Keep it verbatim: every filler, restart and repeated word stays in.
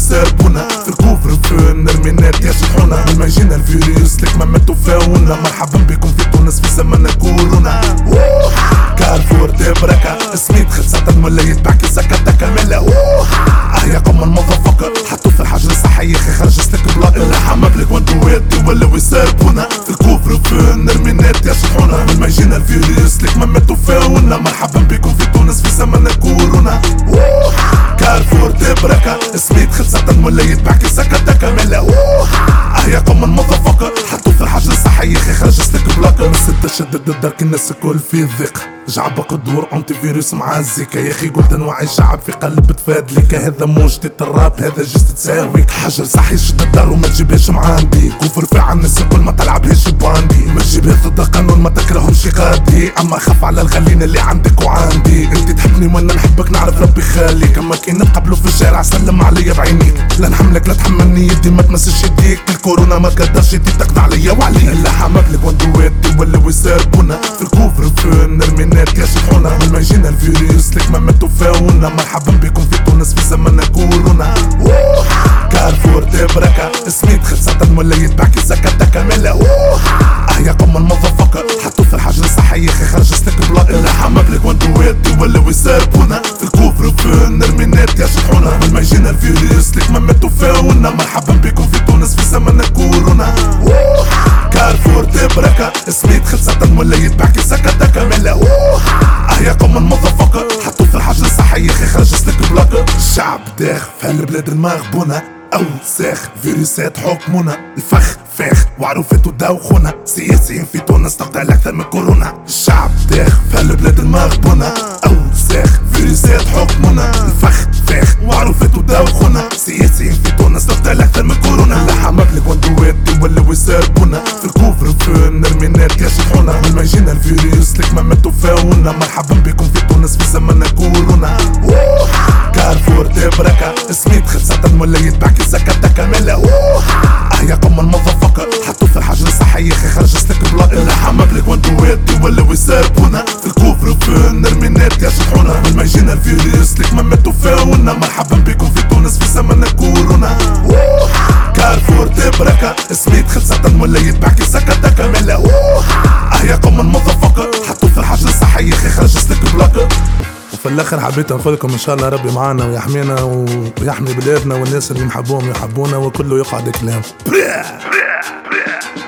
ويسربونا في الكوفر في النرمينات يا شحونا من ما يجينا الفيروس لك ما ماتوا فاونا مرحبا بكم في تونس في زمن كورونا كارفور تبركة سميت خلصة ولا يتبعك سكتة كاملة اه يا قوم المضفكر حطوا في الحجر الصحي يا اخي خرج سلك بلاك اللحم مبلغ وانتوات ولا يسربونا في الكوفر في النرمينات يا شحونا من ما يجينا الفيروس لك ما ماتوا فاونا مرحبا بكم في تونس في زمن كورونا كارفور تبركة سميت خلصة ولا يتبعك سكتة كاملة اه يا قوم المضفكر حطوا في الحجر الصحي يا اخي خرج سلك بلاك بس تشدد الدرك الناس الكل في الضيق جعبق الدور انتي فيروس مع الزيكا يا اخي قلت انواع الشعب في قلب تفادلك هذا موجة الراب هذا جست تساويك حجر صحي شد الدار وما تجيبهاش مع عندي كفر في عن الناس الكل ما تلعبهاش باندي ما تجيبها ضد القانون ما تكرههمش غادي اما خاف على الغالين اللي عندك وعندي انت تحبني وانا نحبك نعرف ربي خاليك اما كي نتقابلوا في الشارع سلم عليا بعينيك لا نحملك لا تحملني يدي ما تمسش يديك الكورونا ما تقدرش يدي تقطع عليا وعليك اللحم مبلغ وانتواتي ولا يسربونا في الكوفر في النرمينات يا شحونا من ما يجينا الفيروس لك ما ماتوا فاونا مرحبا بكم في تونس في زمن كورونا كارفور تبركة سميت خلصة ولا يتبعك سكتة كاملة اه يا قوم المضفكر حطوا في الحجر الصحي يا اخي خرج سلك بلاك اللحم مبلغ وانتواتي ولا يسربونا في الكوفر في النرمينات يا شحونا من ما يجينا الفيروس لك ما ماتوا فاونا مرحبا بكم في تونس في زمن كورونا كارفور تبركة سميت خلصة ولا يتبعك سكتة كاملة اه يا قوم المضفكر حطوا في الحجر الصحي يا اخي خرج سلك بلاك الشعب داخ في هالبلاد المغبونة اوساخ فيروسات حكمونا الفخ فاخ وعروفات ودوخونا سياسيين في تونس تقتل اكثر من كورونا الشعب داخ في هالبلاد المغبونة اوساخ فيروسات حكمونا الفخ فاخ وعروفات ودوخونا سياسيين في تونس تقتل اكثر من كورونا اللحم مبلغ وانتواتي ولا يسربونا في الكوفر في النرمينات يا شحونا من ما يجينا الفيروس لك ما ماتوا فاونا مرحبا بكم في تونس في زمن كورونا كارفور تبركة سميت خلصة ولا يتبعك سكتة كاملة اه يا قوم المضفكر حطوا في الحجر الصحي يا اخي خرج سلك بلاك اللحم مبلغ وانتواتي ولا يسربونا في الكوفر في النرمينات يا شحونا من ما يجينا الفيروس لك ما ماتوا فاونا مرحبا بكم في تونس في زمن كورونا كارفور تبركة سميت خلصة ولا يتبعك سكتة كاملة اه يا قوم المضفكر حطوا في الحجر الصحي يا اخي خرج سلك بلاك وفي الاخر حبيت نقولكم ان شاء الله ربي معانا ويحمينا ويحمي بلادنا والناس اللي نحبوهم يحبونا وكله يقعد كلام.